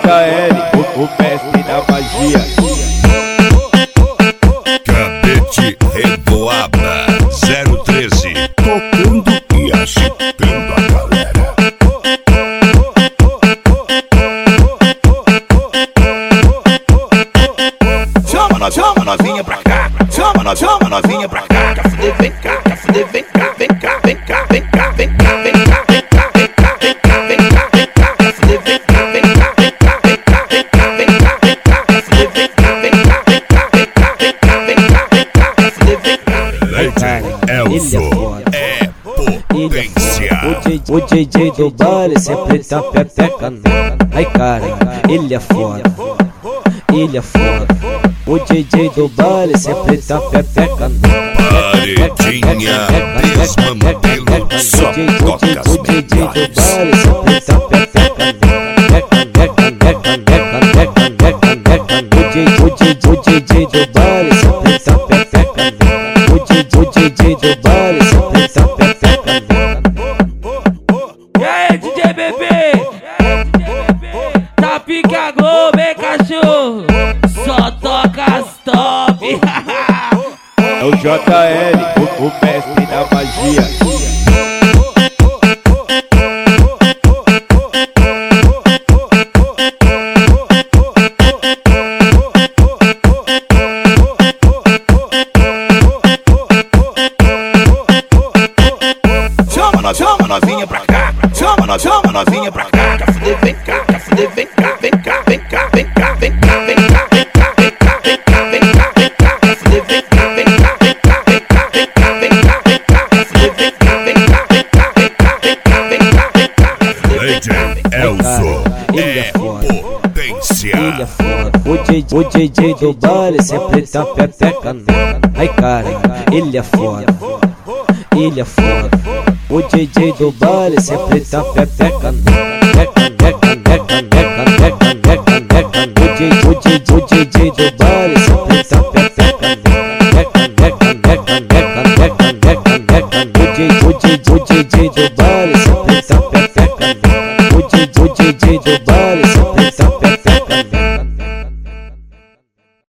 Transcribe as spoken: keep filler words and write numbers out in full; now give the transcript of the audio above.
L, o, o mestre da magia. Cadete Revoada zero treze, tocando e agitando a galera. Chama, chama novinha pra cá, chama, chama novinha pra cá. Quer fuder, vem cá, quer fuder, vem cá, vem cá, vem cá, vem cá, vem cá, vem cá, vem cá, vem cá, vem cá, vem cá, vem cá. Quer fuder, vem cá, vem cá, vem cá, vem cá, vem cá, vem cá, vem cá. Quer fuder, vem cá, vem cá, vem cá, vem cá, vem cá, vem cá, vem cá. Quer fuder, vem cá. Leite Elzo é potência. O D J do baile sempre tá pepecando. Ai cara, ele é foda, ele é foda. O D J do baile sempre tá pepecando. Paredinha desmantelo, só toca as O D J do melhores. baile sempre tá pepecando. O D J do baile sempre tá pepecando. O D J do baile sempre tá pepecando. E aí, D J Bebê? Tá pica Globo, hein, cachorro? Só toca as top. É o J L, o, o mestre da magia. Chama, chama novinha pra cá, chama, chama novinha pra cá. Quer fuder, vem cá, quer fuder, vem cá, vem cá, vem cá, vem cá, vem cá, vem cá, vem cá, vem cá, vem cá, vem cá, vem cá. Quer fuder, vem cá, vem cá, vem cá, vem cá, vem cá, vem cá, vem cá. Quer fuder, vem cá, vem cá, vem cá, vem cá, vem cá, vem cá, vem cá. Quer fuder, vem Leite cá. Elzo Ele é é foda, potência. ele é foda. O D J, o D J do baile sempre tá pepecando. Ai cara, ele é foda, ele é foda. O D J do baile sempre tá pepecando. O D J do baile